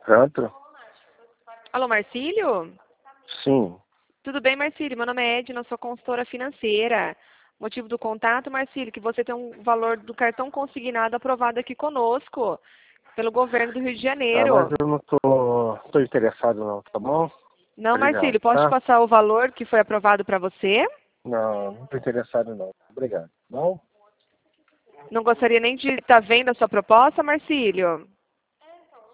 Pronto? Alô, Marcílio? Sim. Tudo bem, Marcílio? Meu nome é Edna, sou consultora financeira. Motivo do contato, Marcílio, que você tem um valor do cartão consignado aprovado aqui conosco, pelo governo do Rio de Ah, mas Janeiro. eu não tô interessado não, tá bom? Não, Obrigado, Marcílio, posso te tá? passar o valor que foi aprovado para você? Não tô interessado não. Obrigado. Não? Não gostaria nem de estar vendo a sua proposta, Marcílio?